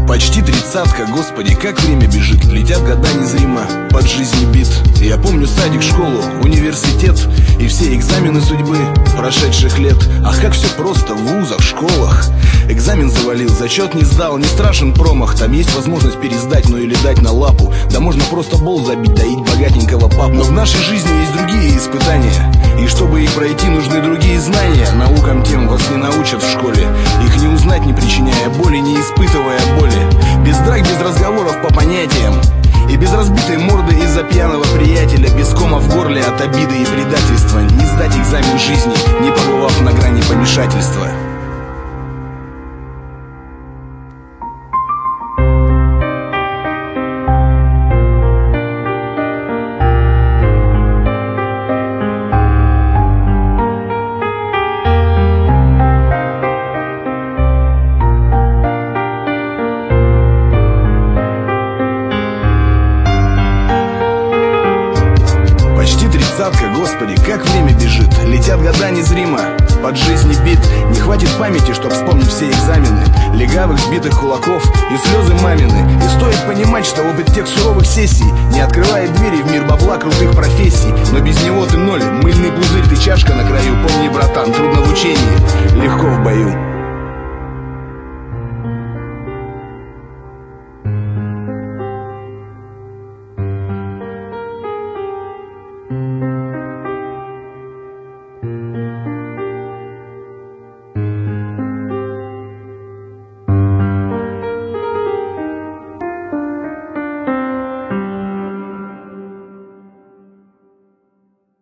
Почти тридцатка, господи, как время бежит. Летят года незримо, под жизнь бит. Я помню садик, школу, университет и все экзамены судьбы прошедших лет. Ах, как все просто в вузах, школах. Экзамен завалил, зачет не сдал, не страшен промах. Там есть возможность пересдать, ну или дать на лапу. Да можно просто бол забить, доить богатенького папу. Но в нашей жизни есть другие испытания, и чтобы их пройти, нужны другие знания. Наукам тем вас не научат в школе. Их не узнать, не причиняя боли, не испытывая боли. Без драк, без разговоров по понятиям, и без разбитой морды из-за пьяного приятеля. Без кома в горле от обиды и предательства. Не сдать экзамен жизни, не побывав на грани помешательства. Господи, как время бежит. Летят года незримо, под жизнь бит. Не хватит памяти, чтоб вспомнить все экзамены, легавых сбитых кулаков и слезы мамины. И стоит понимать, что опыт тех суровых сессий не открывает двери в мир бабла крутых профессий. Но без него ты ноль, мыльный пузырь, ты чашка на краю полной